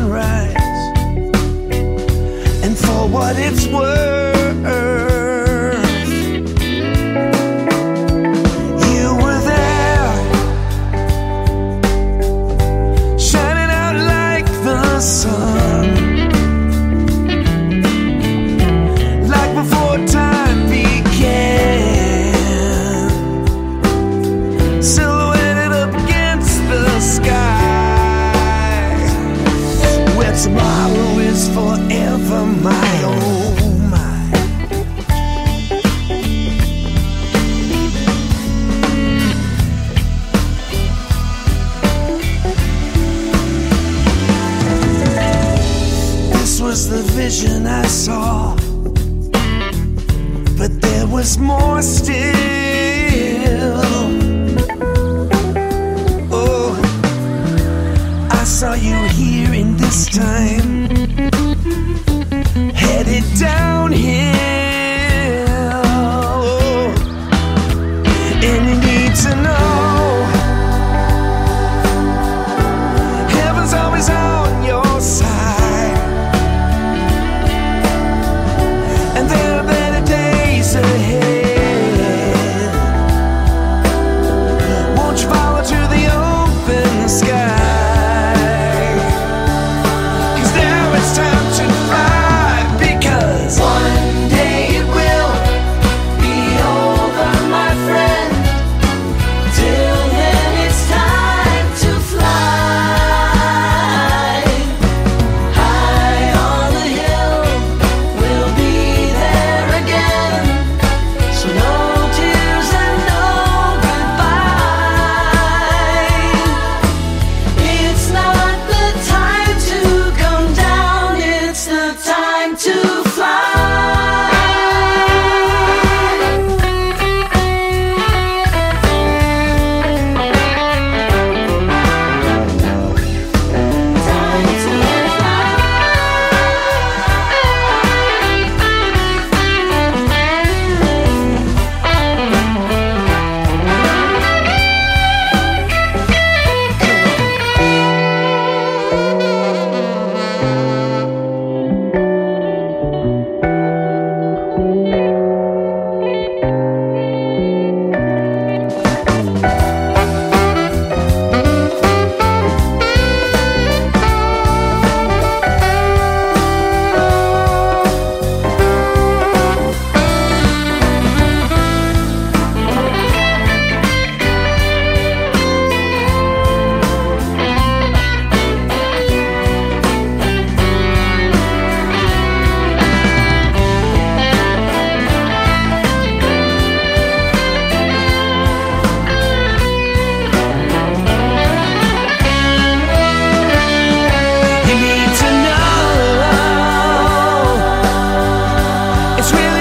sunrise. And for what it's worth, you were there, shining out like the sun, like before time began, silhouetted up against the sky, where tomorrow is forever my own. Was the vision I saw, but there was more still. Oh, I saw you here in this time, headed downhill. Oh, and you need to know, heaven's always on your side. And there are better days ahead. Won't you follow to the open sky? 'Cause now it's time to fly, because one day it will be over, my friend. Till then it's time to fly. High on the hill, we'll be there again. So no tears and no goodbye. It's not the time to come down, it's the time to fly. Time to you need to know, it's really